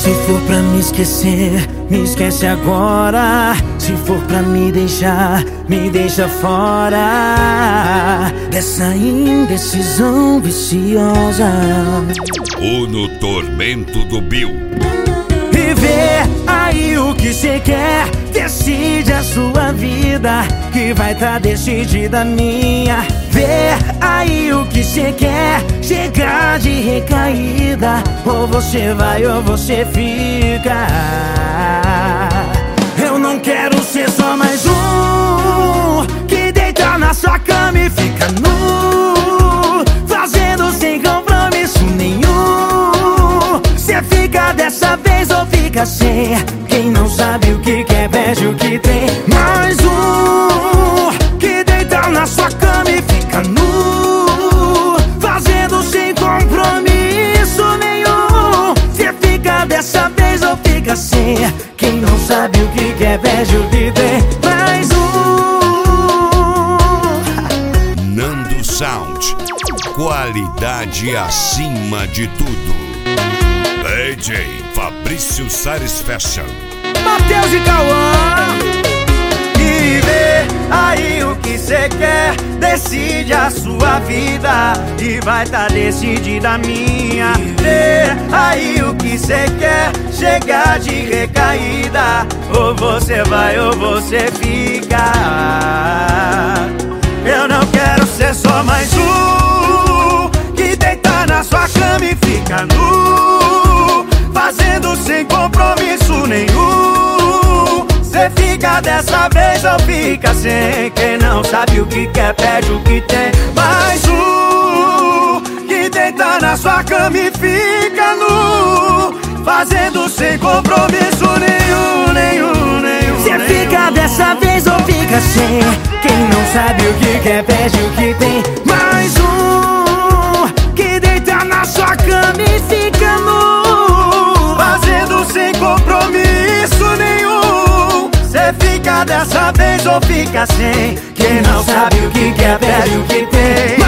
Se for pra me esquecer, me esquece agora. Se for pra me deixa fora dessa indecisão viciosa. Ou no tormento do Bill. E vê aí o que cê quer, decide a sua vida, que vai tá decidida a minha. Vê aí o que cê quer, chegar de recaída, ou você vai ou você fica. Eu não quero ser só mais um que deita na sua cama e fica nu, fazendo sem compromisso nenhum. Cê fica dessa vez ou fica sem? Quem não sabe o que quer perde o que tem. Mais um que deita na sua cama e fica nu, fazendo sem compromisso nenhum. Cê fica dessa vez ou fica sem? Quem não sabe o que quer perde o que tem. Mais um. Nando Sound, qualidade acima de tudo. DJ Fabrício Sares Fashion, Matheus e Cauã. E vê aí o que cê quer, decide a sua vida, e vai tá decidida a minha. Vê aí o que cê quer, chegar de recaída, ou você vai ou você fica. Eu não quero ser só mais um que deita na sua cama e fica nu, fazendo sem compromisso nenhum. Cê fica dessa vez ou fica sem? Quem não sabe o que quer perde o que tem. Mais um que deita na sua cama e fica nu, fazendo sem compromisso nenhum. Cê fica dessa vez ou fica sem? Quem não sabe o que quer perde o que tem. Mais um que deita na sua cama e fica nu, fazendo sem compromisso nenhum. Cê fica dessa vez ou fica sem? Quem não sabe o que quer perde o que tem.